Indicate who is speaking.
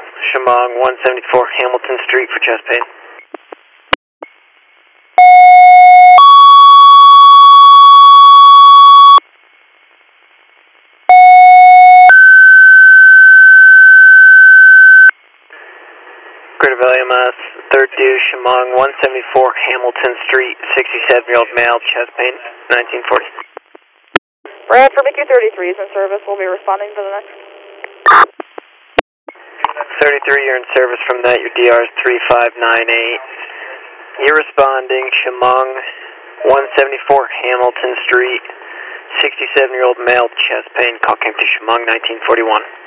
Speaker 1: Chemung 174 Hamilton Street for chest pain. Greater Valley MS, third due, Chemung 174 Hamilton Street, 67-year-old male, chest pain, 1940.
Speaker 2: Brad for BQ33 is in service. We'll be responding to the next.
Speaker 1: 33, you're in service from that. Your DR is 3598. You're responding, Chemung 174 Hamilton Street, 67-year-old male, chest pain. Call came to Chemung 1941.